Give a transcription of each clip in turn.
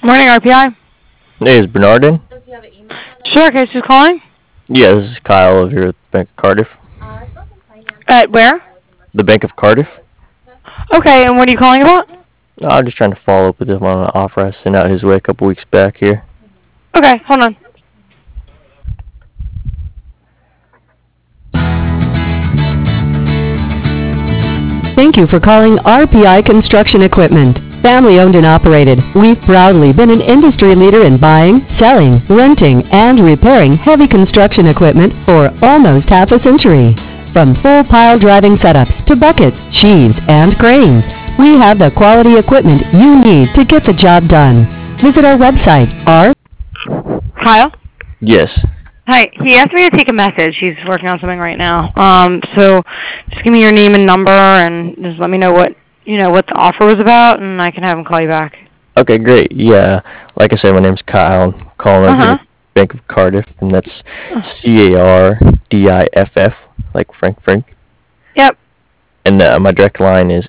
Morning, RPI. Hey, is Bernard in? Sure, okay, who's calling? Yeah, this is Kyle over here at the Bank of Cardiff. At where? The Bank of Cardiff? Okay, and what are you calling about? I'm just trying to follow up with him on an offer I sent out his way a couple weeks back here. Okay, hold on. Thank you for calling RPI Construction Equipment. Family owned and operated, we've proudly been an industry leader in buying, selling, renting, and repairing heavy construction equipment for almost half a century. From full pile driving setups to buckets, sheaves, and cranes, we have the quality equipment you need to get the job done. Visit our website, Kyle? Yes. Hi, he asked me to take a message. He's working on something right now. So just give me your name and number and just let me know what the offer was about, and I can have him call you back. Okay, great. Yeah, like I said, my name's Kyle. I'm calling over here at Bank of Cardiff, and that's Cardiff, like Frank. Yep. And my direct line is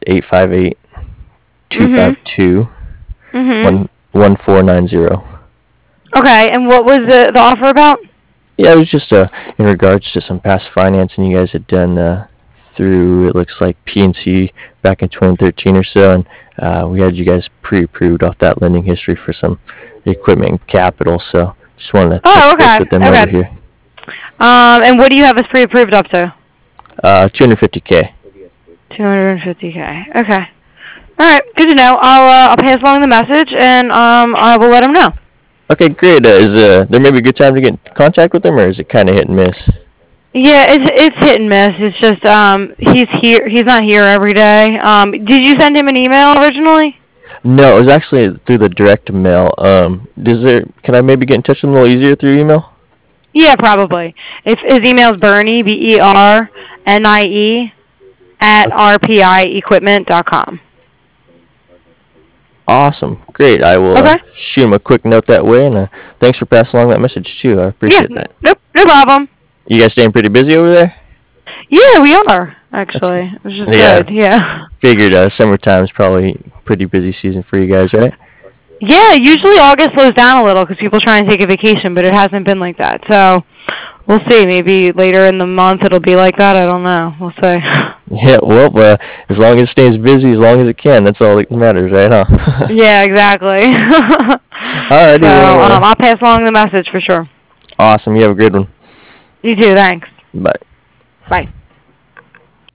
858-252-1490. Okay, and what was the offer about? Yeah, it was just in regards to some past financing you guys had done through, it looks like PNC back in 2013 or so, and we had you guys pre-approved off that lending history for some equipment and capital, so just wanted to touch base with them over here. And what do you have us pre-approved up to? $250K. $250K. Okay. All right, good to know. I'll pass along the message, and I will let him know. Okay, great. Is there maybe a good time to get in contact with him, or is it kind of hit and miss? Yeah, it's hit and miss. It's just he's not here every day. Did you send him an email originally? No, it was actually through the direct mail. Can I maybe get in touch with him a little easier through email? Yeah, probably. If his email is Bernie, BERNIE @rpiequipment.com. Awesome, great. I will shoot him a quick note that way, and thanks for passing along that message too. I appreciate that. Nope, no problem. You guys staying pretty busy over there? Yeah, we are actually. It's just good. Yeah. Figured summertime's probably pretty busy season for you guys, right? Yeah, usually August slows down a little because people try and take a vacation, but it hasn't been like that. So we'll see. Maybe later in the month it'll be like that. I don't know. We'll see. Yeah, well, as long as it stays busy, as long as it can, that's all that matters, right, huh? Yeah, exactly. Alrighty. So I'll pass along the message for sure. Awesome. You have a good one. You too. Thanks. Bye. Bye.